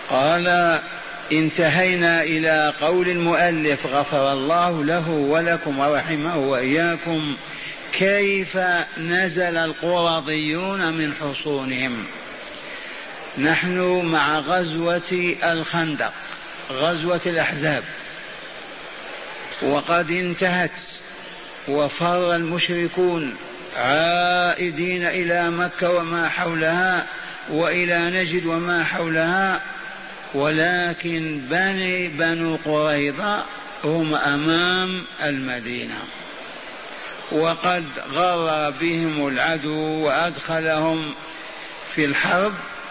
قال: انتهينا إلى قول المؤلف غفر الله له ولكم ورحمه وإياكم كيف نزل القرظيون من حصونهم. نحن مع غزوة الخندق، غزوة الأحزاب، وقد انتهت وفر المشركون عائدين إلى مكة وما حولها وإلى نجد وما حولها، ولكن بنو قريظة هم أمام المدينة، وقد غر بهم العدو وأدخلهم في الحرب،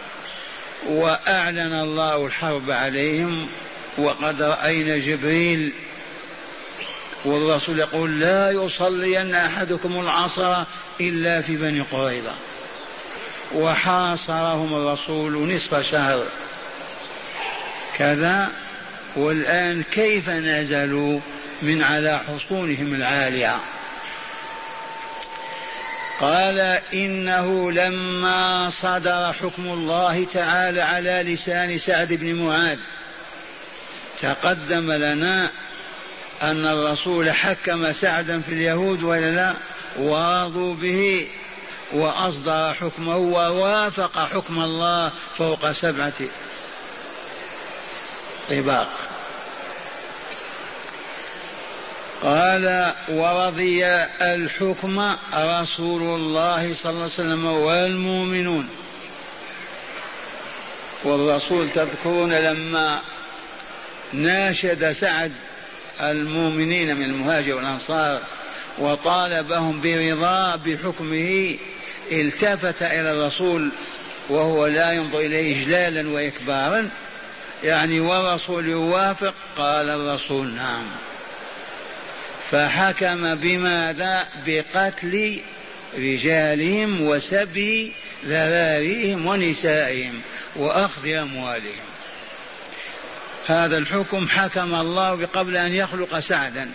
وأعلن الله الحرب عليهم. وقد رأينا جبريل والرسول يقول: لا يصلين أحدكم العصر إلا في بني قريظة، وحاصرهم الرسول نصف شهر كذا. والآن كيف نزلوا من على حصونهم العالية؟ قال: إنه لما صدر حكم الله تعالى على لسان سعد بن معاذ، تقدم لنا أن الرسول حكم سعدا في اليهود ولا لا، ورضوا به وأصدر حكمه ووافق حكم الله فوق 7 طباق. قال: ورضي الحكم رسول الله صلى الله عليه وسلم والمؤمنون. والرسول تذكرون لما ناشد سعد المؤمنين من المهاجر والأنصار وطالبهم برضا بحكمه، التفت إلى الرسول وهو لا ينظر إليه إجلالا وإكبارا، يعني والرسول يوافق. قال الرسول: نعم. فحكم بماذا؟ بقتل رجالهم وسبي ذراريهم ونسائهم وأخذ أموالهم. هذا الحكم حكم الله قبل أن يخلق سعدا.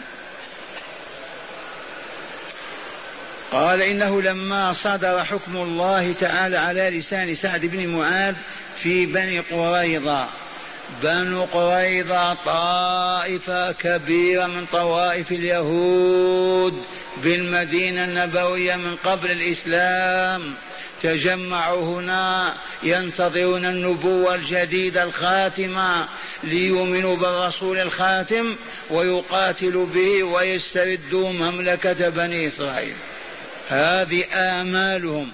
قال: إنه لما صدر حكم الله تعالى على لسان سعد بن معاذ في بني قريظة. بنو قريظة طائفة كبيرة من طوائف اليهود بالمدينة النبوية من قبل الإسلام، تجمعوا هنا ينتظرون النبوة الجديدة الخاتمة ليؤمنوا بالرسول الخاتم ويقاتلوا به ويستردوا مملكة بني إسرائيل. هذه آمالهم.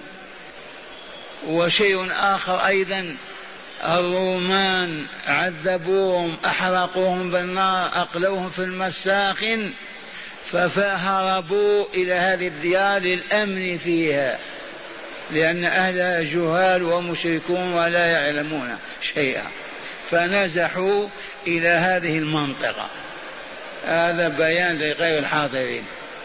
وشيء آخر أيضا، الرومان عذبوهم، أحرقوهم بالنار، أقلوهم في المساخن، فهربوا إلى هذه الديار للأمن فيها، لأن أهلها جهال ومشركون ولا يعلمون شيئا، فنزحوا إلى هذه المنطقة. هذا بيان لغير الحاضرين.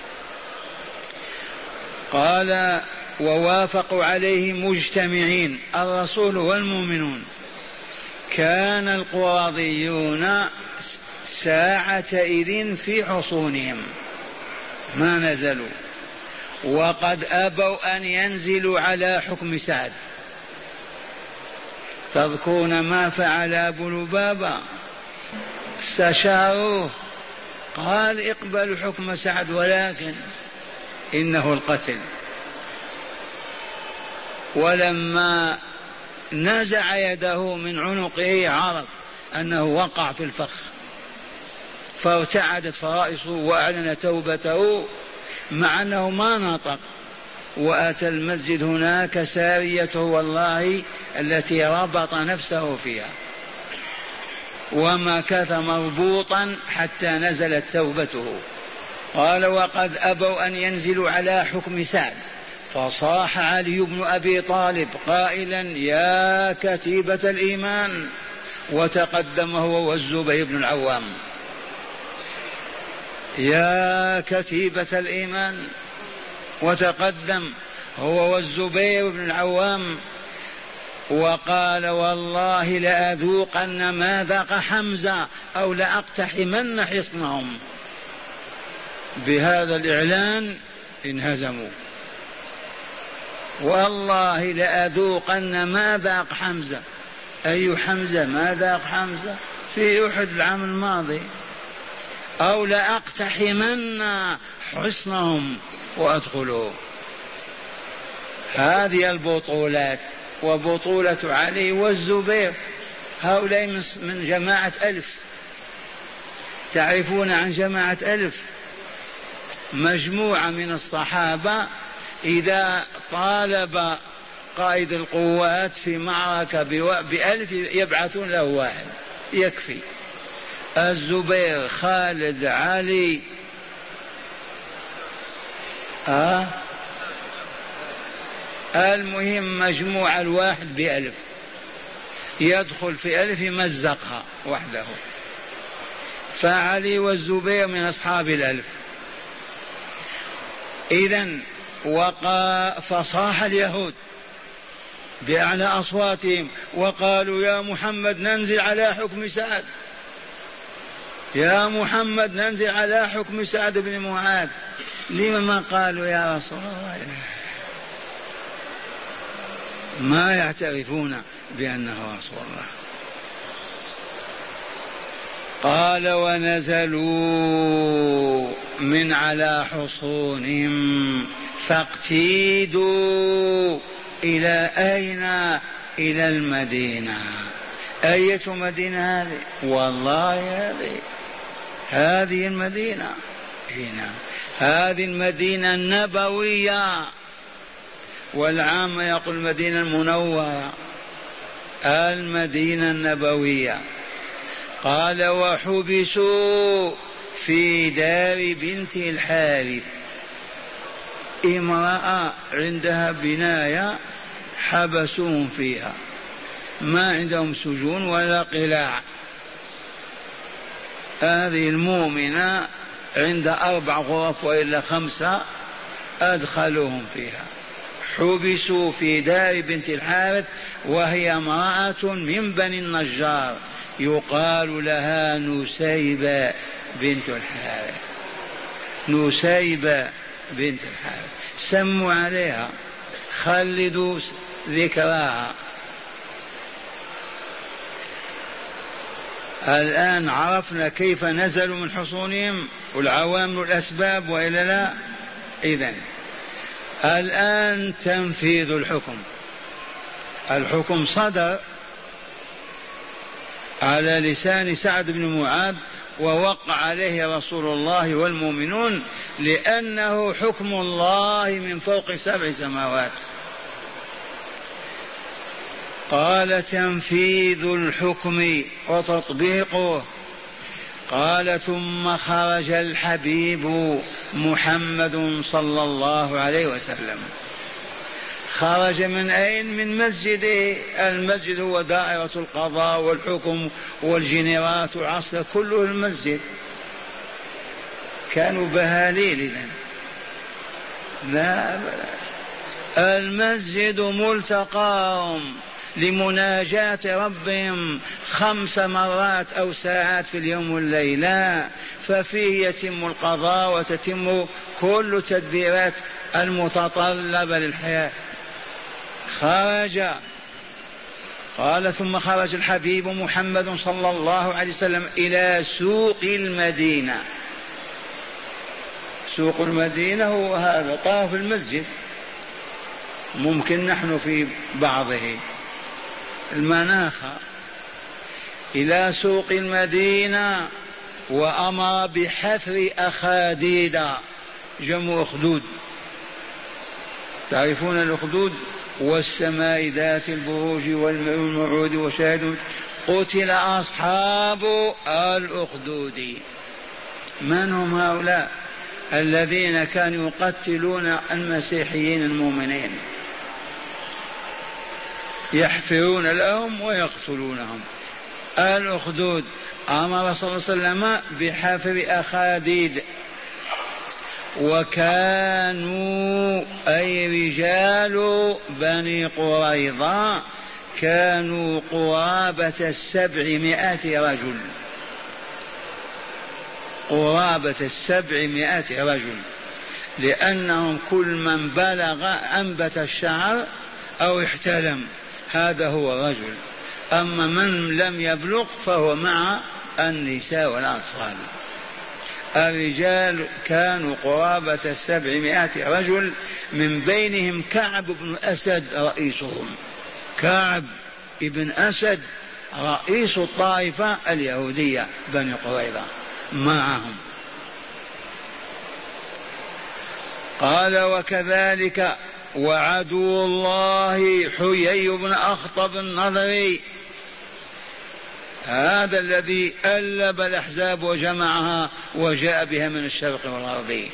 قال: ووافقوا عليه مجتمعين الرسول والمؤمنون. كان القرظيون ساعتئذ في حصونهم ما نزلوا، وقد أبوا أن ينزلوا على حكم سعد. تذكرون ما فعل أبو لبابة؟ استشاروه، قال: اقبلوا حكم سعد ولكن إنه القتل. ولما نزع يده من عنقه عرف أنه وقع في الفخ، فارتعدت فرائصه وأعلن توبته مع أنه ما نطق. وأتى المسجد هناك ساريته والله التي ربط نفسه فيها، ومكث مربوطا حتى نزلت توبته. قال: وقد أبوا أن ينزلوا على حكم سعد، فصاح علي بن أبي طالب قائلا: يا كتيبة الإيمان. وتقدم هو والزبير بن العوام: يا كتيبة الإيمان. وتقدم هو والزبير بن العوام وقال: والله لأذوقن ما ذاق حمزة أو لأقتحمن حصنهم. بهذا الإعلان انهزموا. والله لأذوقن ما ذاق حمزة، أي حمزة؟ ما ذاق حمزة في أحد العام الماضي. أو لأقتحمن حصنهم وأدخلوا. هذه البطولات. وبطولة علي والزبير، هؤلاء من جماعة ألف. تعرفون عن جماعة ألف؟ مجموعة من الصحابة إذا طالب قائد القوات في معركة بألف يبعثون له واحد يكفي. الزبير، خالد، علي، المهم مجموعة الواحد بألف يدخل في ألف يمزقها وحده. فعلي والزبير من أصحاب الألف. إذن فصاح اليهود بأعلى أصواتهم وقالوا يا محمد ننزل على حكم سعد، يا محمد ننزل على حكم سعد بن معاذ. لما ما قالوا يا رسول الله؟ ما يعترفون بأنه رسول الله. قال ونزلوا من على حصونهم فاقتيدوا إلى أين؟ إلى المدينة. أية مدينة هذه؟ والله هذه المدينة هنا، هذه المدينة النبوية، والعام يقول المدينة المنورة، المدينة النبوية. قال وحبسوا في دار بنت الحارث، امرأة عندها بناية حبسوهم فيها، ما عندهم سجون ولا قلاع. هذه المؤمنة عند 4 غرف وإلا 5 أدخلوهم فيها. حبسوا في دار بنت الحارث وهي امرأة من بني النجار يقال لها نسيبة بنت الحارث. نسيبة بنت الحارث، سموا عليها، خلدوا ذكراها. الآن عرفنا كيف نزلوا من حصونهم والعوامل الأسباب وإلا لا. إذن الآن تنفيذ الحكم. الحكم صدر على لسان سعد بن معاذ ووقع عليه رسول الله والمؤمنون، لأنه حكم الله من فوق 7 سماوات. قال تنفيذ الحكم وتطبيقه. قال ثم خرج الحبيب محمد صلى الله عليه وسلم. خرج من أين؟ من مسجده. المسجد هو دائرة القضاء والحكم والجنرات والعسكر، كله المسجد. كانوا بهاليل إذن. لا بلا. المسجد ملتقاهم لمناجاة ربهم 5 مرات أو ساعات في اليوم والليلة، ففيه يتم القضاء وتتم كل تدبيرات المتطلبة للحياة. خرج. قال ثم خرج الحبيب محمد صلى الله عليه وسلم إلى سوق المدينة. سوق المدينة هو هذا طرف المسجد، ممكن نحن في بعضه المناخ. إلى سوق المدينة وأمر بحفر أخاديد، جمع أخدود، تعرفون الأخدود، والسماء ذات البروج والموعود وشاهد. قتل أصحاب الأخدود. من هم هؤلاء؟ الذين كانوا يقتلون المسيحيين المؤمنين، يحفرون لهم ويقتلونهم. الأخدود. أمر صلى الله عليه وسلم بحفر أخاديد. وكانوا أي رجال بني قريظة كانوا قرابة 700 رجل، قرابة 700 رجل، لأنهم كل من بلغ أنبت الشعر أو احتلم هذا هو رجل. أما من لم يبلغ فهو مع النساء والأطفال. الرجال كانوا قرابة 700 رجل، من بينهم كعب بن أسد رئيسهم. كعب بن أسد رئيس الطائفة اليهودية بني قريظة معهم. قال وكذلك وعدو الله حيي بن أخطب النضري، هذا الذي ألب الأحزاب وجمعها وجاء بها من الشرق والغرب،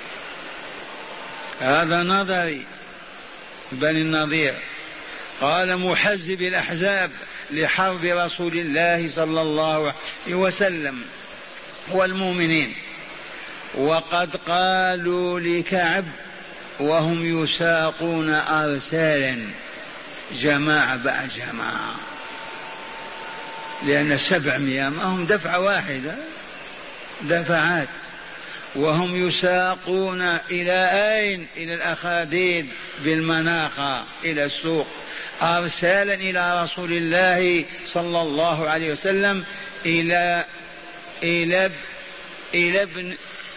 هذا نضري بني النضير. قال محزب الأحزاب لحرب رسول الله صلى الله عليه وسلم والمؤمنين. وقد قالوا لكعب وهم يساقون أرسالا جماعة بعد جماعة، لأن 700 ما هم دفعة واحدة، دفعات، وهم يساقون إلى أين؟ إلى الأخاديد بالمناخة، إلى السوق، أرسالا إلى رسول الله صلى الله عليه وسلم إلى ابن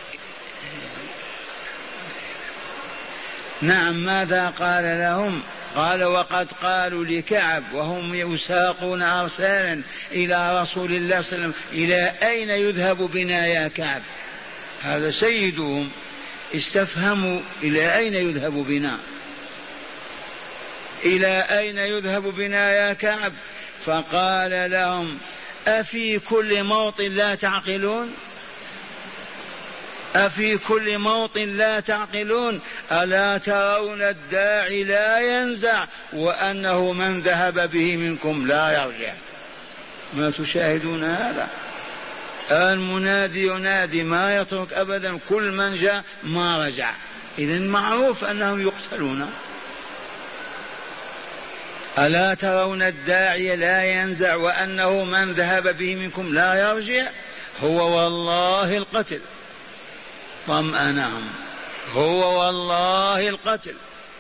نعم. ماذا قال لهم؟ قال وقد قالوا لكعب وهم يساقون أرسالا إلى رسول الله صلى الله عليه وسلم إلى أين يذهب بنا يا كعب؟ هذا سيدهم، استفهموا إلى أين يذهب بنا، إلى أين يذهب بنا يا كعب؟ فقال لهم أفي كل موطن لا تعقلون؟ أفي كل موطن لا تعقلون؟ ألا ترون الداعي لا ينزع وأنه من ذهب به منكم لا يرجع؟ ما تشاهدون هذا؟ المنادي ينادي ما يترك أبدا، كل من جاء ما رجع، إذن معروف أنهم يقتلون. ألا ترون الداعي لا ينزع وأنه من ذهب به منكم لا يرجع؟ هو والله القتل. طمأنهم، هو والله القتل.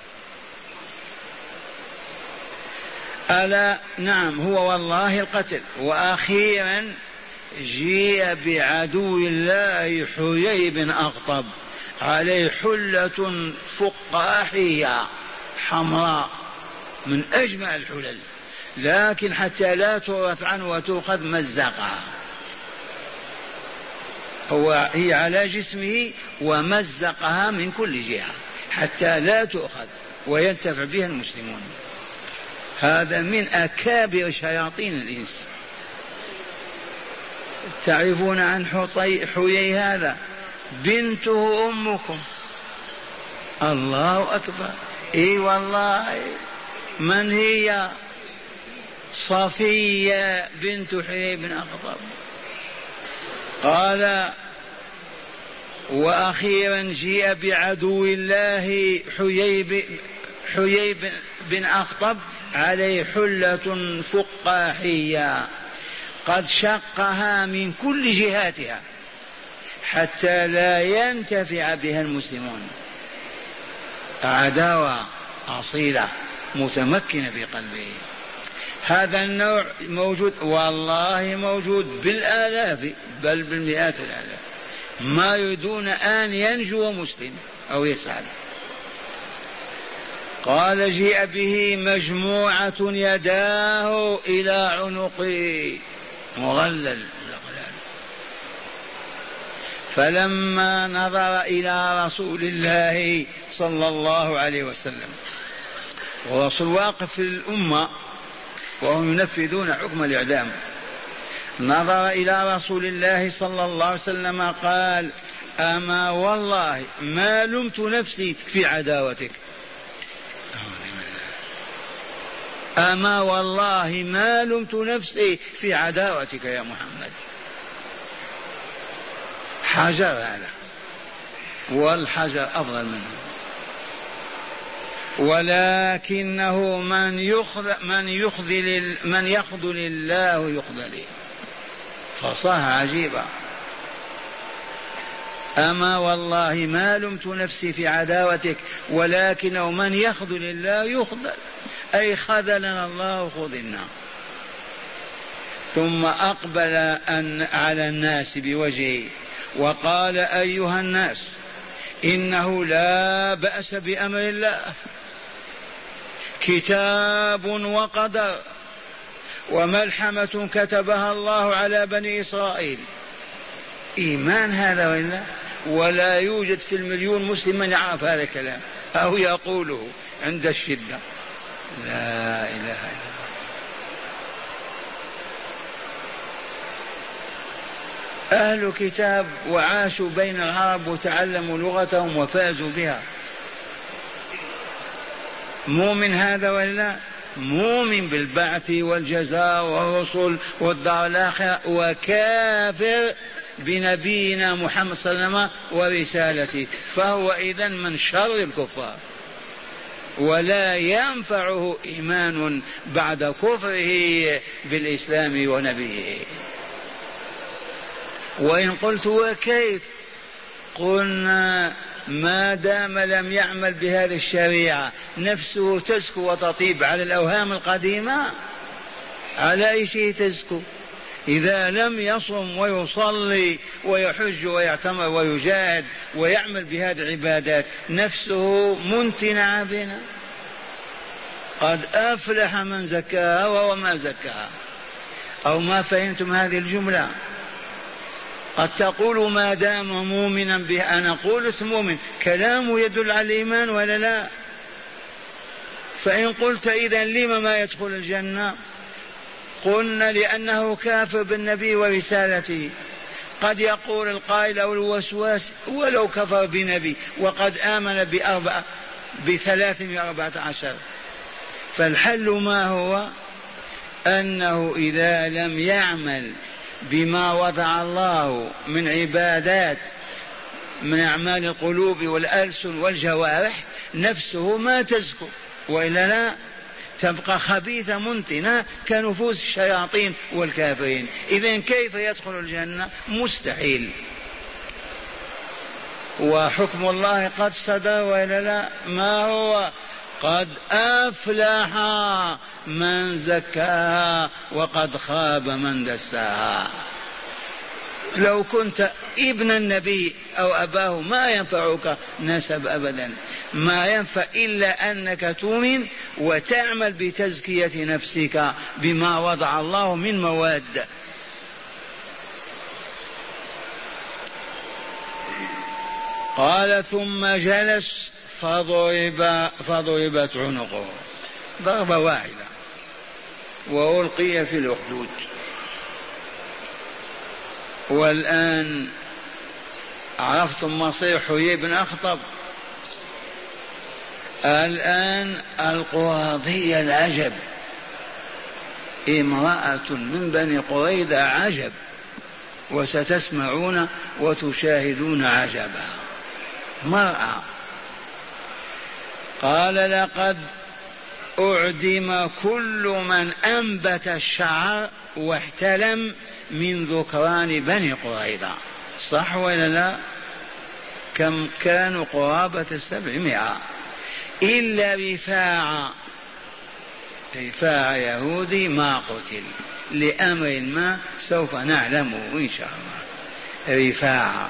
ألا نعم هو والله القتل. وأخيرا جيء بعدو الله حيي بن أخطب، عليه حلة فقاحية حمراء من أجمل الحلل، لكن حتى لا تورث عنه وتؤخذ مزقها، هي على جسمه ومزقها من كل جهة حتى لا تؤخذ وينتفع بها المسلمون. هذا من أكابر شياطين الإنس. تعرفون عن حيي هذا؟ بنته أمكم. الله أكبر. إي والله. من هي؟ صفية بنت حيي بن أخطب. قال وأخيرا جيء بعدو الله حيي بن أخطب عليه حلة فقاحية قد شقها من كل جهاتها حتى لا ينتفع بها المسلمون. عداوة أصيلة متمكنة في قلبه. هذا النوع موجود والله، موجود بالآلاف بل بالمئات الآلاف، ما يريدون أن ينجو مسلم أو يسعد. قال جيء به مجموعة يداه إلى عنقه مغلل، فلما نظر إلى رسول الله صلى الله عليه وسلم، ورسول واقف في الأمة وهم ينفذون حكم الإعدام، نظر إلى رسول الله صلى الله عليه وسلم قال أما والله ما لمت نفسي في عداوتك، أما والله ما لمت نفسي في عداوتك يا محمد. حجر هذا، والحجر أفضل منه. ولكنه من يخذل الله يخذل. فصاح عجيبة. أما والله ما لمت نفسي في عداوتك ولكنه من يخذل الله يخذل، أي خذلنا الله خذلنا. ثم أقبل على الناس بوجهه وقال أيها الناس إنه لا بأس بأمر الله، كتاب وقدر وملحمة كتبها الله على بني إسرائيل. إيمان هذا ولا؟ ولا يوجد في المليون مسلم من يعرف هذا الكلام أو يقوله عند الشدة. لا إله إلا الله. أهل كتاب وعاشوا بين العرب وتعلموا لغتهم وفازوا بها. مؤمن هذا ولا؟ مؤمن بالبعث والجزاء والرسل والدار الآخرة، وكافر بنبينا محمد صلى الله عليه وسلم ورسالته، فهو إذن من شر الكفار، ولا ينفعه إيمان بعد كفره بالإسلام ونبيه. وإن قلت وكيف؟ قلنا ما دام لم يعمل بهذه الشريعة نفسه تزكو وتطيب على الأوهام القديمة، على أي شيء تزكو؟ إذا لم يصم ويصلي ويحج ويعتمر ويجاهد ويعمل بهذه العبادات نفسه منتنة بنا. قد أفلح من زكاها وهو ما زكاها. أو ما فهمتم هذه الجملة؟ قد تقول ما دام مؤمنا به، أنا قلت مؤمن، كلامه يدل على الإيمان ولا لا؟ فإن قلت إذن لما ما يدخل الجنة؟ قلنا لأنه كافر بالنبي ورسالته. قد يقول القائل أو الوسواس ولو كفر بنبي وقد آمن ب314. فالحل ما هو؟ أنه إذا لم يعمل بما وضع الله من عبادات من أعمال القلوب والألسن والجوارح نفسه ما تزكو، وإلا لا تبقى خبيثة منتنة كنفوس الشياطين والكافرين. إذن كيف يدخل الجنة؟ مستحيل. وحكم الله قد صدر وإلا لا؟ ما هو؟ قد أفلح من زكاها وقد خاب من دساها. لو كنت ابن النبي أو أباه ما ينفعك نسب أبدا، ما ينفع إلا أنك تؤمن وتعمل بتزكية نفسك بما وضع الله من مواد. قال ثم جلس فضربت عنقه ضربة واحدة وألقي في الأخدود. والآن عرفتم مصير حيي بن أخطب. الآن القراضية العجب، امرأة من بني قريظة عجب، وستسمعون وتشاهدون عجبا. مرأة قال لقد أعدم كل من أنبت الشعر واحتلم من ذكران بني قريظة. صح ولا لا؟ كم كانوا؟ قرابة 700 إلا رفاعة يهودي ما قتل لأمر ما سوف نعلمه إن شاء الله. رفاعة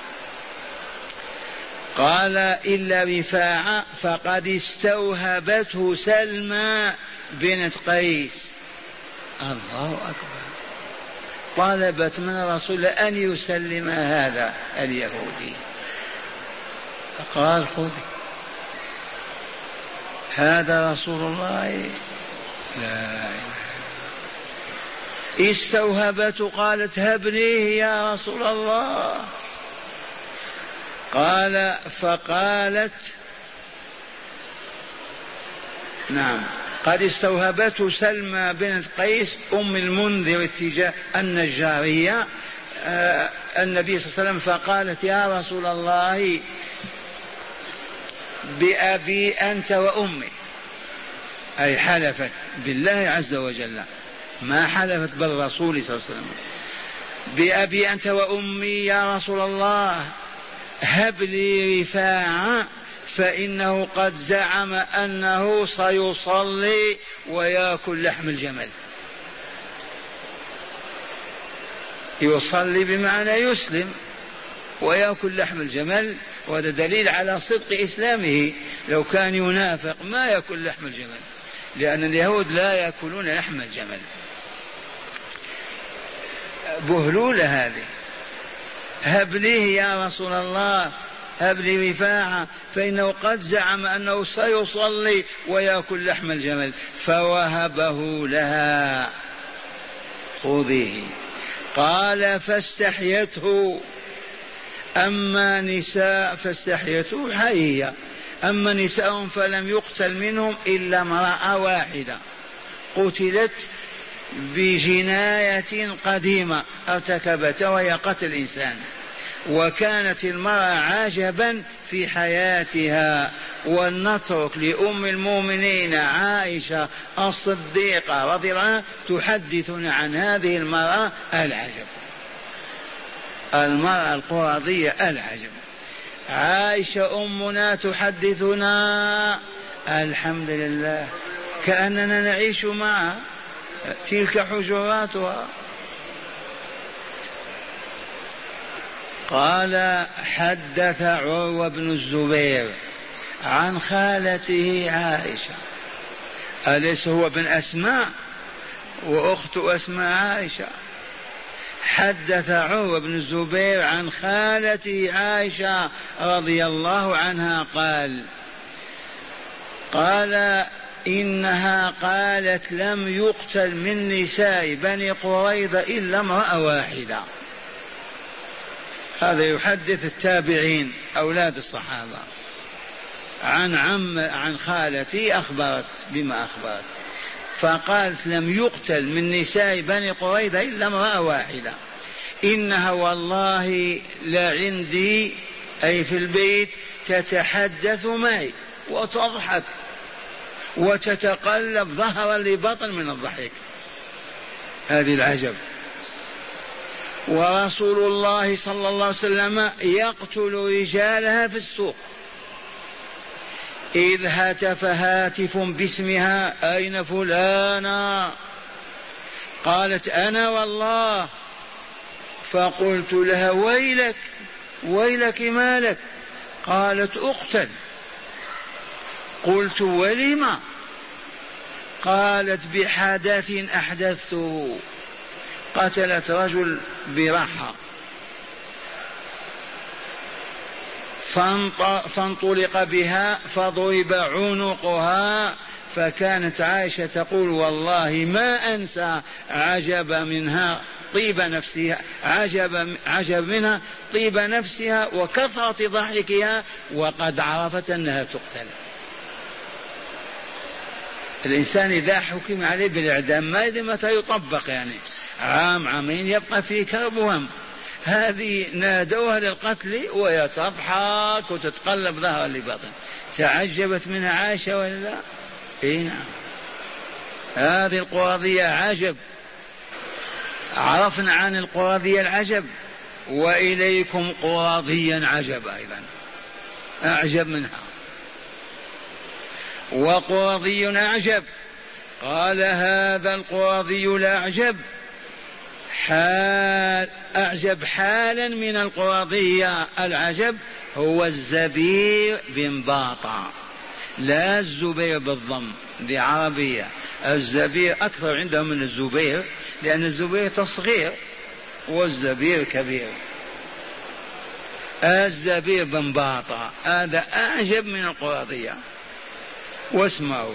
قال إلا رفاعة فقد استوهبته سلمى بنت قيس. الله أكبر. طلبت من الرسول أن يسلم هذا اليهودي، فقال خذ هذا رسول الله. لا استوهبته، قالت هبنيه يا رسول الله. قال فقالت نعم قد استوهبته سلمى بنت قيس أم المنذر اتجاه النجارية النبي صلى الله عليه وسلم، فقالت يا رسول الله بأبي أنت وأمي، أي حلفت بالله عز وجل، ما حلفت بالرسول صلى الله عليه وسلم. بأبي أنت وأمي يا رسول الله هب لي رفاعة فإنه قد زعم أنه سيصلي ويأكل لحم الجمل. يصلي بمعنى يسلم ويأكل لحم الجمل، وهذا دليل على صدق إسلامه. لو كان ينافق ما يأكل لحم الجمل، لأن اليهود لا يأكلون لحم الجمل. بهلولة هذه. هب لي يا رسول الله، هب لي رفاعة، فإنه قد زعم أنه سيصلي ويأكل لحم الجمل، فوهبه لها. خذيه. قال فاستحيته. أما نساء فاستحيته حية، أما نساء فلم يقتل منهم إلا امرأة واحدة قتلت بجناية قديمة ارتكبتها وهي قتل الإنسان، وكانت المرأة عجبا في حياتها. ولنترك لأم المؤمنين عائشة الصديقة رضي الله عنها تحدثنا عن هذه المرأة العجب، المرأة القرظية العجب. عائشة أمنا تحدثنا، الحمد لله كأننا نعيش معها، تلك حجراتها. قال حدث عروة بن الزبير عن خالته عائشة، أليس هو ابن أسماء وأخت أسماء عائشة؟ حدث عروة بن الزبير عن خالته عائشة رضي الله عنها قال إنها قالت لم يقتل من نساء بني قريظة إلا امرأة واحدة. هذا يحدث التابعين أولاد الصحابة عن خالتي أخبرت بما أخبرت، فقالت لم يقتل من نساء بني قريظة إلا امرأة واحدة، إنها والله لعندي أي في البيت تتحدث معي وتضحك وتتقلب ظهرا لبطن من الضحك. هذه العجب. ورسول الله صلى الله عليه وسلم يقتل رجالها في السوق، إذ هتف هاتف باسمها أين فلانا؟ قالت أنا والله. فقلت لها ويلك ويلك مالك؟ قالت أقتل. قلت ولم؟ قالت بحدث أحدثته، قتلت رجل برحى فانطلق بها فضرب عنقها، فكانت عائشة تقول والله ما أنسى عجب منها طيب نفسها، عجب منها طيب نفسها وكثرة ضحكها، وقد عرفت أنها تقتل. الإنسان إذا حكم عليه بالإعدام ما يدري متى يطبق، يعني عام عامين يبقى فيه كرب وهم. هذه نادوها للقتل وهي تضحك وتتقلب ظهرا لبطن. تعجبت منها عائشة ولا لا؟ إيه نعم. هذه القرظية عجب. عرفنا عن القرظية العجب، وإليكم قرظيا عجب أيضا أعجب منها. وقرظي أعجب. قال هذا القرظي الأعجب أعجب حالا من القرظية العجب هو الزبير بن باطا، لا الزبير بالضم، دي عربية. الزبير أكثر عندهم من الزبير، لأن الزبير تصغير والزبير كبير. الزبير بن باطا هذا أعجب من القرظية. واسمعوا.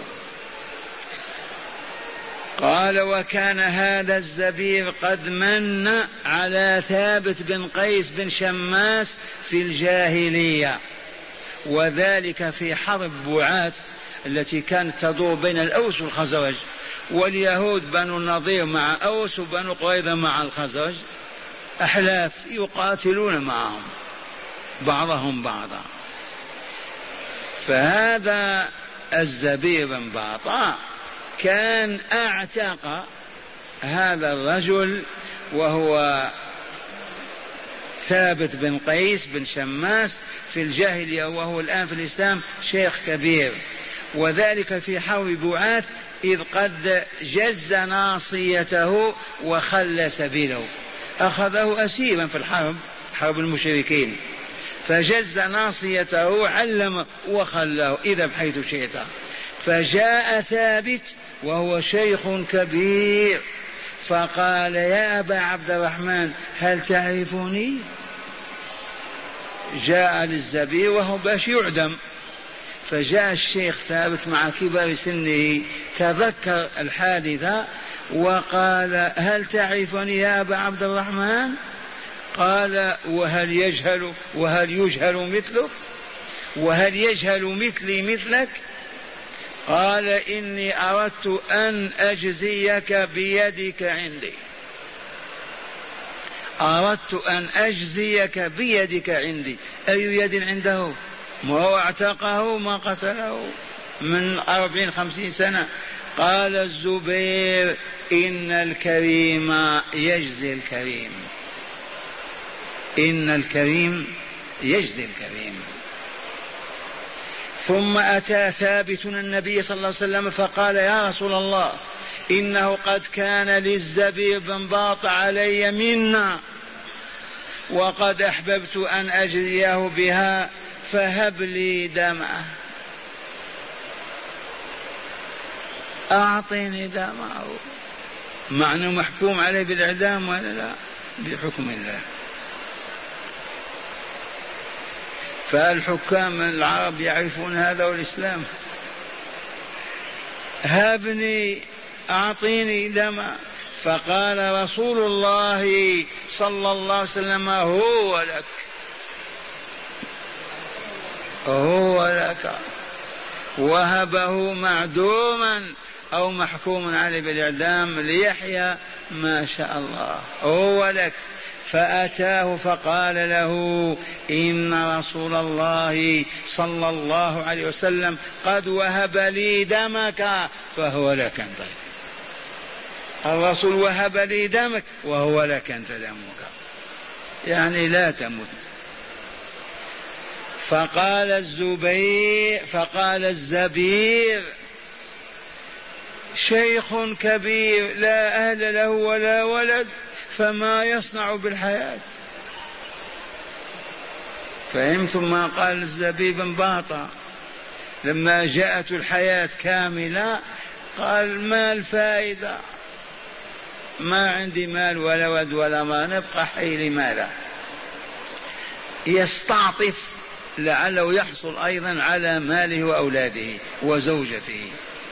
قال وكان هذا الزبير قد من على ثابت بن قيس بن شماس في الجاهلية، وذلك في حرب بعاث التي كانت تدور بين الأوس والخزرج، واليهود بنو النضير مع أوس وبنو قريظة مع الخزرج أحلاف يقاتلون معهم بعضهم بعضا. فهذا الزبير بن باطا كان اعتق هذا الرجل وهو ثابت بن قيس بن شماس في الجاهلية، وهو الآن في الإسلام شيخ كبير، وذلك في حرب بعاث إذ قد جز ناصيته وخلى سبيله. أخذه أسيرا في الحرب، حرب المشركين، فجز ناصيته علم وخلاه إذا بحيث شئت. فجاء ثابت وهو شيخ كبير فقال يا أبا عبد الرحمن هل تعرفني؟ جاء للزبير وهو باش يعدم، فجاء الشيخ ثابت مع كبر سنه تذكر الحادثة وقال هل تعرفني يا أبا عبد الرحمن؟ قال وهل يجهل مثلك؟ وهل يجهل مثلي مثلك؟ قال إني أردت أن أجزيك بيدك عندي، أردت أن أجزيك بيدك عندي. أي يد عنده؟ ما هو اعتقه ما قتله من 40-50 سنة. قال الزبير إن الكريم يجزي الكريم، إن الكريم يجزي الكريم. ثم أتى ثابت النبي صلى الله عليه وسلم فقال يا رسول الله إنه قد كان للزبير بن باط علي منا وقد أحببت أن أجزيه بها فهب لي دمعه، أعطني دمعه. معنى محكوم عليه بالإعدام ولا لا؟ بحكم الله. فالحكام العرب يعرفون هذا والإسلام. هبني أعطيني دمع. فقال رسول الله صلى الله عليه وسلم هو لك، هو لك. وهبه معدوما أو محكوم عليه بالإعدام ليحيى ما شاء الله، هو لك. فأتاه فقال له إن رسول الله صلى الله عليه وسلم قد وهب لي دمك فهو لك أنت. الرسول وهب لي دمك وهو لك أنت دمك، يعني لا تمت. فقال الزبير شيخ كبير لا أهل له ولا ولد فما يصنع بالحياة؟ فهم. ثم قال الزبيب بن باطا لما جاءت الحياة كاملة قال ما الفائدة؟ ما عندي مال ولا ولد ولا ما نبقى حي لماذا؟ يستعطف لعله يحصل أيضا على ماله وأولاده وزوجته.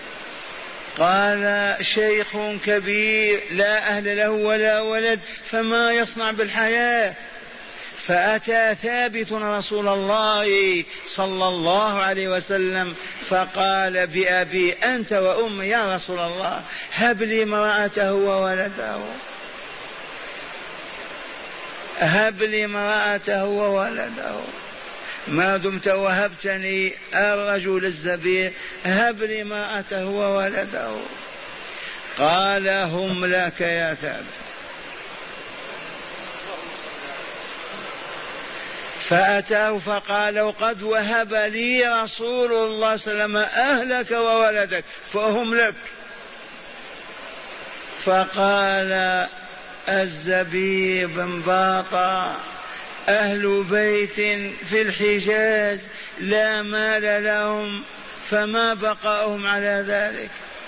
قال شيخ كبير لا أهل له ولا ولد فما يصنع بالحياة. فأتى ثابت رسول الله صلى الله عليه وسلم فقال بأبي أنت وأمي يا رسول الله هب لي امرأته وولده، هب لي امرأته وولده، ما دمت وهبتني الرجل الزبير هب لي امرأته وولده. قال هم لك يا ثابت. فأتاه فقال قد وهب لي رسول الله صلى الله عليه وسلم أهلك وولدك فهم لك. فقال الزبير بن باطا أهل بيت في الحجاز لا مال لهم فما بقاهم على ذلك.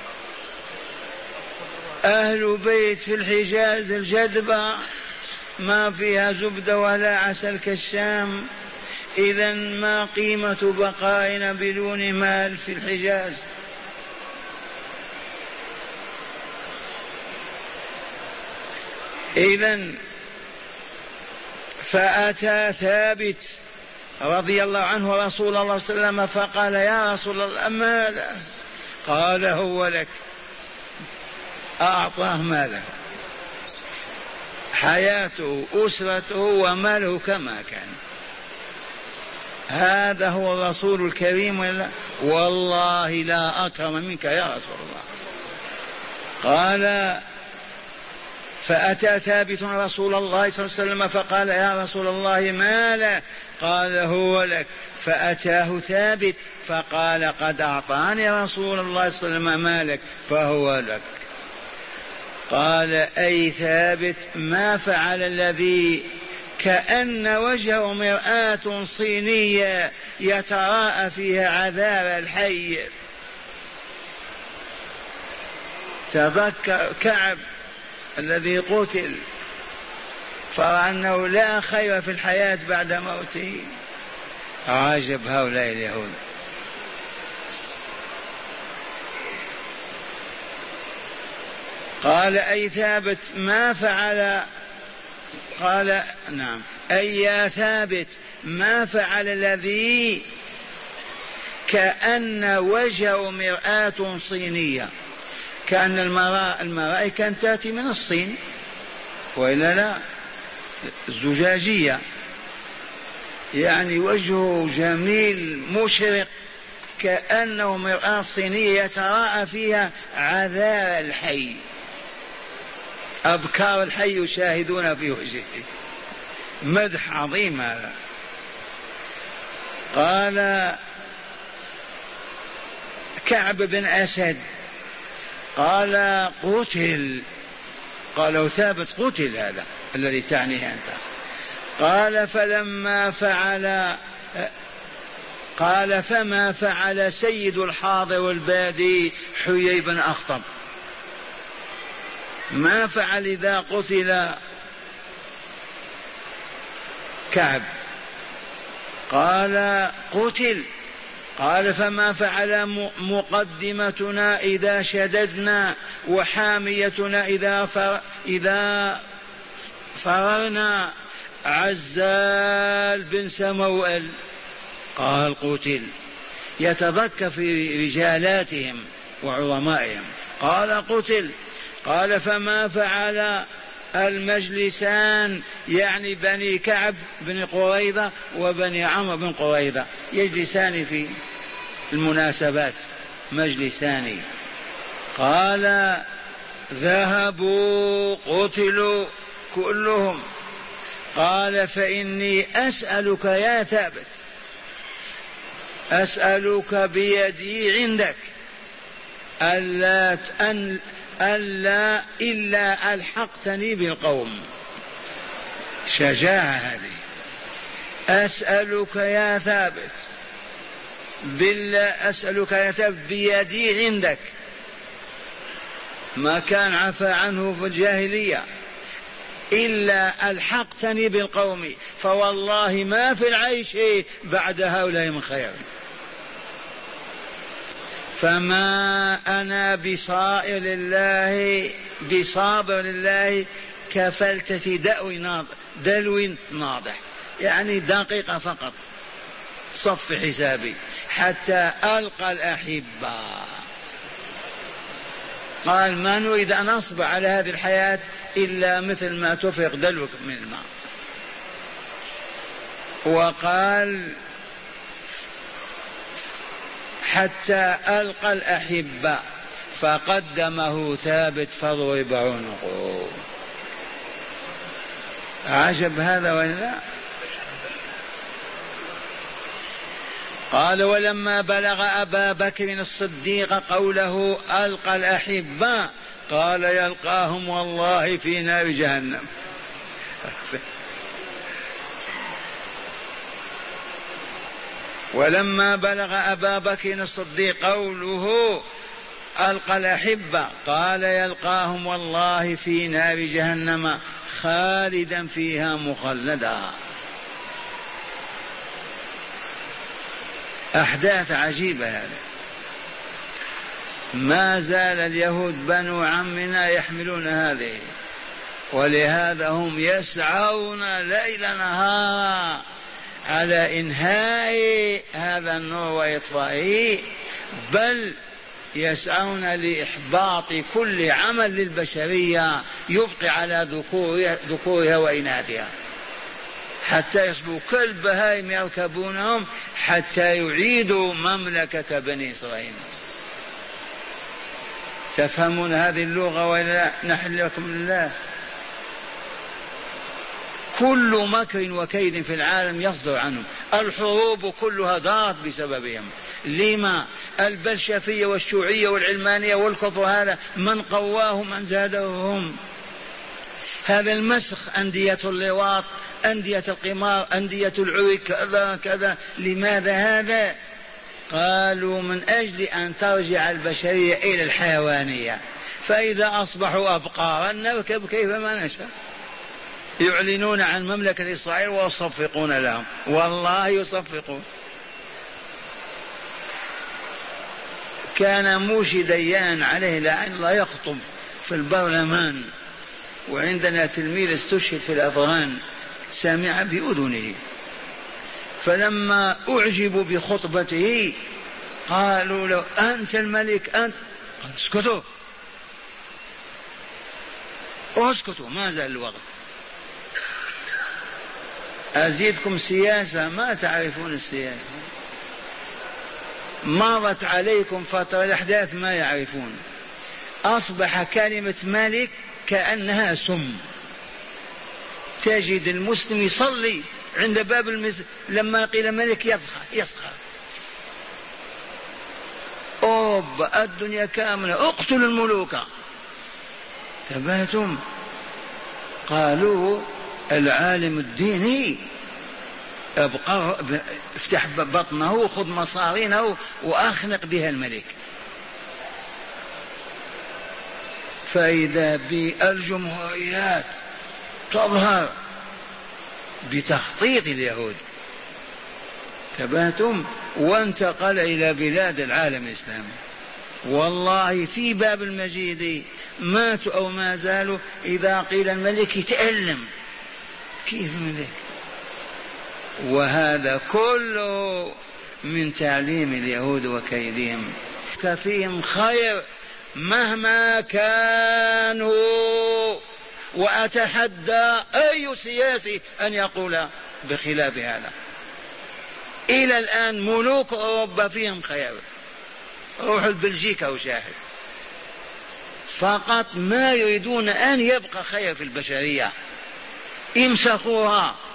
أهل بيت في الحجاز الجدبة ما فيها زبدة ولا عسل كالشام، إذا ما قيمة بقائنا بدون مال في الحجاز؟ إذن فأتى ثابت رضي الله عنه رسول الله صلى الله عليه وسلم فقال يا رسول الله ماذا؟ قال هو لك. أعطاه ماله، حياته أسرته وماله كما كان. هذا هو الرسول الكريم. والله لا أكرم منك يا رسول الله. قال فأتى ثابت رسول الله صلى الله عليه وسلم فقال يا رسول الله ماله؟ قال هو لك. فأتاه ثابت فقال قد أعطاني رسول الله صلى الله عليه وسلم مالك فهو لك. قال أي ثابت ما فعل الذي كأن وجهه مرآة صينية يتراءى فيها عذاب الحي. تذكر كعب الذي قتل فرأى أنه لا خير في الحياة بعد موته. عجب هؤلاء اليهود. قال أي ثابت ما فعل، قال نعم أي يا ثابت ما فعل الذي كأن وجهه مرآة صينية. كأن المرأة كانت تأتي من الصين وإلا لا، زجاجية، يعني وجهه جميل مشرق كأنه مرآة صينية يتراءى فيها عذاب الحي. أبكار الحي يشاهدون في وجهه. مدح عظيم هذا. قال كعب بن أسد قال قتل. قالوا ثابت قتل هذا الذي تعنيه أنت. قال فلما فعل، قال فما فعل سيد الحاضر البادي حيي بن أخطب، ما فعل إذا قتل كعب؟ قال قتل. قال فما فعل مقدمتنا إذا شددنا وحاميتنا إذا فررنا عزال بن سموئل؟ قال قتل. يتذكر في رجالاتهم وعظمائهم. قال قتل. قال فما فعل المجلسان، يعني بني كعب بن قريظة وبني عمرو بن قريظة يجلسان في المناسبات مجلسان. قال ذهبوا قتلوا كلهم. قال فإني أسألك يا ثابت، أسألك بيدي عندك ألا إلا ألحقتني بالقوم. شجاعة هذه. أسألك يا ثابت بالله، أسألك يا ثابت بيدي عندك، ما كان عفى عنه في الجاهلية، إلا ألحقتني بالقوم، فوالله ما في العيش بعد هؤلاء من خير. فما أنا بصائر لله بصابر لله كفلتة دلو ناضح، يعني دقيقة فقط صف حسابي حتى ألقى الأحبة. قال ما نريد أن نصبر على هذه الحياة إلا مثل ما تفرق دلوك من الماء. وقال حتى ألقى الأحبة، فقدمه ثابت فضرب عنقه. عجب هذا ولا؟ قال ولما بلغ أبا بكر الصديق قوله ألقى الأحبة قال يلقاهم والله في نار جهنم. ولما بلغ أبا بكر الصديق قوله ألقى الأحبة قال يلقاهم والله في نار جهنم خالدا فيها مخلدا. أحداث عجيبة هذه. ما زال اليهود بنو عمنا يحملون هذه، ولهذا هم يسعون ليل نهارا على إنهاء هذا النور وإطفائه، بل يسعون لإحباط كل عمل للبشرية يبقي على ذكورها وإناثها، حتى يصبحوا كالبهائم يركبونهم حتى يعيدوا مملكة بني إسرائيل. تفهمون هذه اللغة ولا نحن لكم الله؟ كل مكر وكيد في العالم يصدر عنهم، الحروب كلها دارت بسببهم، لما البلشفية والشيوعية والعلمانية والكفر هذا من قواه من زادهم؟ هذا المسخ، أندية اللواط، أندية القمار، أندية العوي، كذا كذا. لماذا هذا؟ قالوا من أجل أن ترجع البشرية إلى الحيوانية، فإذا أصبحوا أبقارا نركب كيفما نشاء. يعلنون عن مملكة إسرائيل ويصفقون لهم، والله يصفقون. كان موشي ديان عليه لعن الله يخطب في البرلمان، وعندنا تلميذ استشهد في الأفغان سمع بأذنه، فلما أعجبوا بخطبته قالوا له أنت الملك أنت؟ قال اسكتوا اسكتوا، ما زال الوقت. أزيدكم سياسة، ما تعرفون السياسة، مرت عليكم فترة الأحداث ما يعرفون. أصبح كلمة ملك كأنها سم. تجد المسلم يصلي عند باب المسجد لما قيل ملك يسخر. الدنيا كاملة اقتلوا الملوك. تبهتم. قالوا العالم الديني ابقى افتح بطنه وخذ مصارينه واخنق بها الملك. فإذا بالجمهوريات تظهر بتخطيط اليهود. تبهتم. وانتقل إلى بلاد العالم الإسلامي. والله في باب المجيد ماتوا أو ما زالوا إذا قيل الملك يتألم. كيف الملك؟ وهذا كله من تعليم اليهود وكيدهم. كفيهم خير مهما كانوا، وأتحدى أي سياسي أن يقول بخلاف هذا. إلى الآن ملوك أوروبا فيهم خير، روحوا بلجيكا وشاهد، فقط ما يريدون أن يبقى خير في البشرية، امسخوها.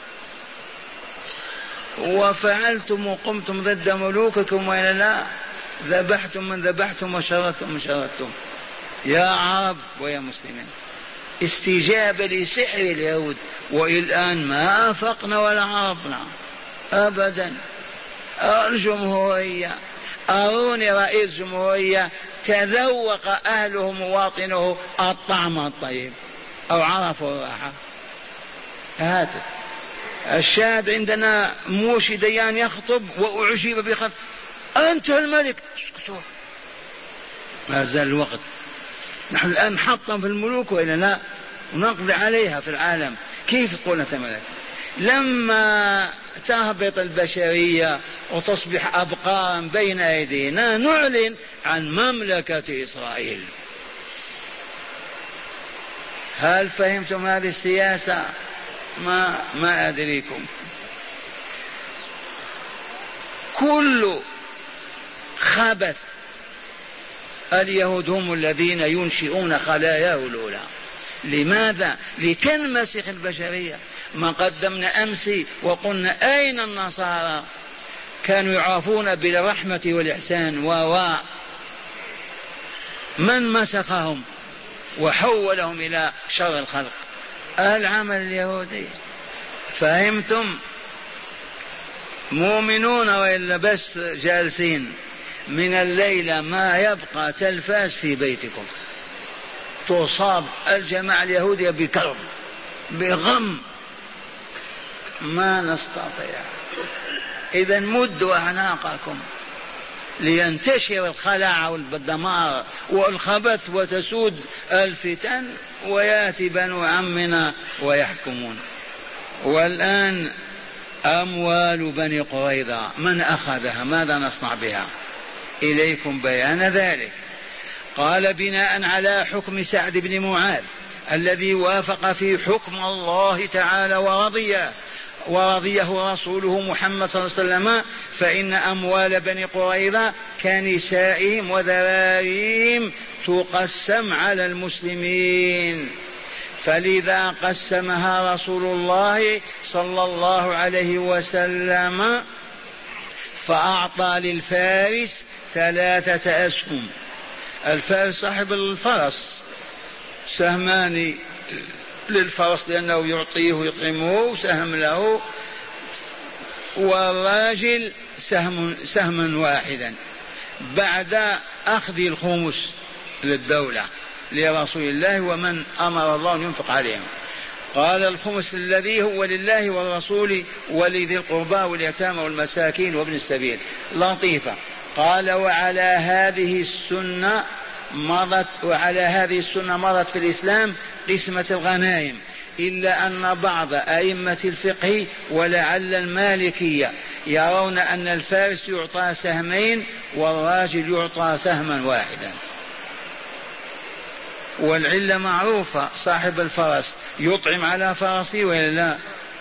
وفعلتم وقمتم ضد ملوككم وإلا لا، ذبحتم من ذبحتم وشردتم من شردتم. يا عرب ويا مسلمين، استجابة لسحر اليهود. وإلى الآن ما أفقنا ولا عرفنا أبدا. الجمهورية، أروني رئيس جمهورية تذوق أهله مواطنه الطعم الطيب أو عرفوا الراحة. هاتف الشاهد عندنا موشي ديان يخطب وأعجب بخطب أنت الملك. اسكتوا، ما زال الوقت. نحن الآن نحطم في الملوك وإلا لا، ونقضي عليها في العالم. كيف تقول أنت ملك؟ لما تهبط البشرية وتصبح أبقارا بين أيدينا نعلن عن مملكة إسرائيل. هل فهمتم هذه السياسة؟ ما أدريكم. كل خبث اليهود هم الذين ينشئون خلاياه الأولى. لماذا؟ لتنمسخ البشرية. ما قدمنا أمس وقلنا أين النصارى؟ كانوا يعافون بالرحمة والإحسان من مسخهم وحولهم إلى شر الخلق؟ العمل اليهودي. فهمتم؟ مؤمنون وإلا بس جالسين. من الليلة ما يبقى تلفاز في بيتكم. تصاب الجماعة اليهودية بكرب بغم ما نستطيع. إذا مدوا أعناقكم لينتشر الخلع والدمار والخبث وتسود الفتن وياتي بنو عمنا ويحكمون. والآن أموال بني قريظة من أخذها؟ ماذا نصنع بها؟ إليكم بيان ذلك. قال بناء على حكم سعد بن معاذ الذي وافق في حكم الله تعالى ورضيه رسوله محمد صلى الله عليه وسلم، فإن أموال بني قريظة كنسائهم وذراريهم تقسم على المسلمين، فلذا قسمها رسول الله صلى الله عليه وسلم فأعطى للفارس 3 أسهم. الفارس صاحب الفرس سهمان للفرس لأنه يعطيه ويطعمه سهم له، والراجل سهما واحدا بعد أخذ الخمس للدولة لرسول الله ومن أمر الله أن ينفق عليهم. قال الخمس الذي هو لله والرسول ولذي القربى واليتامى والمساكين وابن السبيل. لطيفة. قال وعلى هذه السنة مضت في الإسلام قسمة الغنائم، إلا أن بعض أئمة الفقه ولعل المالكية يرون أن الفارس يعطى سهمين والراجل يعطى سهما واحدا، والعلة معروفة، صاحب الفرس يطعم على فرسه ولا لا؟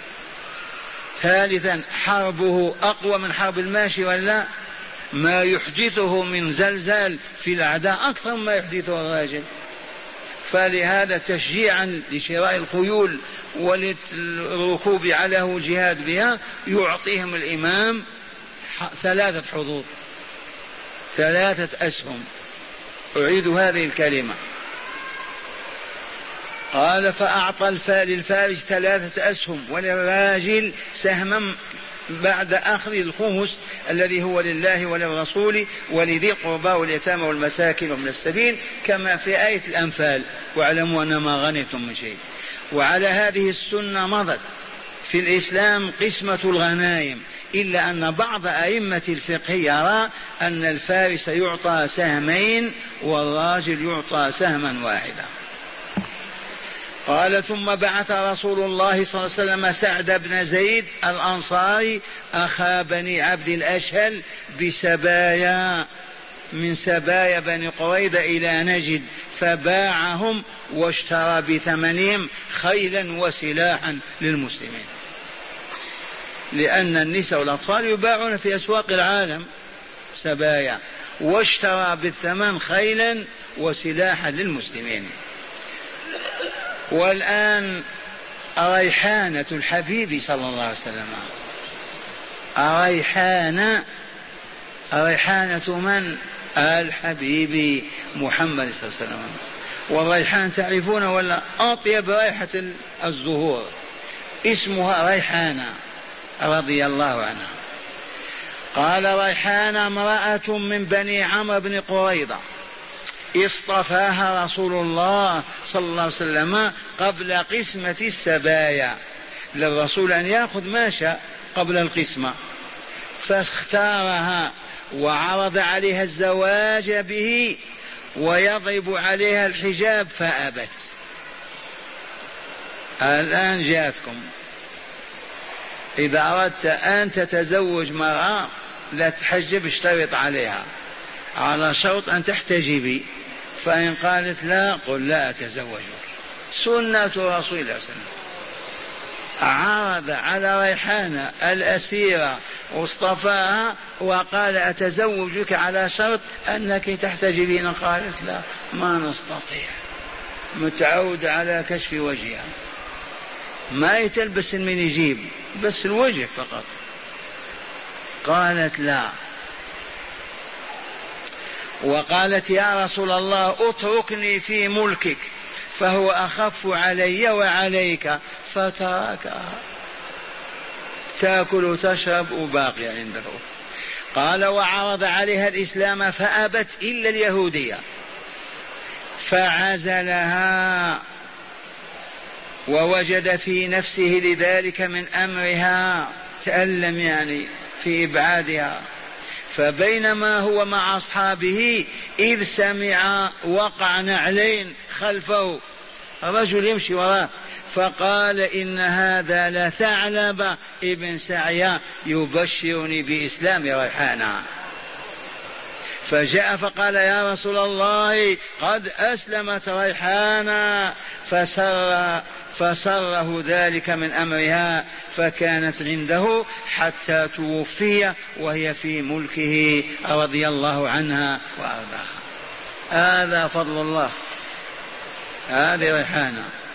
ثالثا حربه أقوى من حرب الماشي ولا؟ ما يحدثه من زلزال في الأعداء أكثر مما يحدثه الراجل. فلهذا تشجيعا لشراء الخيول وللركوب عليه والجهاد بها يعطيهم الإمام 3 حظوظ 3 أسهم. أعيد هذه الكلمة. قال فأعطى للفارس 3 أسهم وللراجل سهما بعد أخذ الخمس الذي هو لله وللرسول ولذي القربى واليتامى والمساكين وابن السبيل كما في آية الأنفال واعلموا أن ما غنمتم من شيء. وعلى هذه السنة مضت في الإسلام قسمة الغنائم، إلا أن بعض أئمة الفقه يرى أن الفارس يعطى سهمين والراجل يعطى سهما واحدا. قال ثم بعث رسول الله صلى الله عليه وسلم سعد بن زيد الأنصاري أخا بني عبد الأشهل بسبايا من سبايا بني قريظة إلى نجد، فباعهم واشترى بثمنهم خيلا وسلاحا للمسلمين، لأن النساء والأطفال يباعون في أسواق العالم سبايا، واشترى بالثمن خيلا وسلاحا للمسلمين. والآن ريحانة الحبيب صلى الله عليه وسلم، ريحانة من؟ الحبيب محمد صلى الله عليه وسلم. والريحان تعرفون ولا؟ أطيب ريحة الزهور اسمها ريحانة رضي الله عنها. قال ريحانة امرأة من بني عمرو بن قريظة اصطفاها رسول الله صلى الله عليه وسلم قبل قسمة السبايا، للرسول أن يأخذ ما شاء قبل القسمة، فاختارها وعرض عليها الزواج به ويضرب عليها الحجاب فأبت. الآن جاءتكم، إذا أردت أن تتزوج مرأة لا تحجب اشترط عليها على شرط أن تحتجبي، فإن قالت لا قل لا أتزوجك. سنة رسول الله صلى الله عليه وسلم. عرض على ريحانة الأسيرة واصطفاها وقال أتزوجك على شرط أنك تحتجبين، قالت لا ما نستطيع، متعود على كشف وجهها، ما يتلبس من يجيب بس الوجه فقط. قالت لا، وقالت يا رسول الله اتركني في ملكك فهو أخف علي وعليك، فتركها تأكل وتشرب وباقي عنده. قال وعرض عليها الإسلام فأبت إلا اليهودية، فعزلها ووجد في نفسه لذلك من أمرها، تألم يعني في إبعادها. فبينما هو مع أصحابه إذ سمع وقع نعلين خلفه، رجل يمشي وراه، فقال إن هذا لثعلب ابن سعيا يبشرني بإسلام ريحانة. فجاء فقال يا رسول الله قد أسلمت ريحانة، فسره ذلك من أمرها، فكانت عنده حتى توفي وهي في ملكه رضي الله عنها وأرضاها. هذا فضل الله، هذه ريحانة.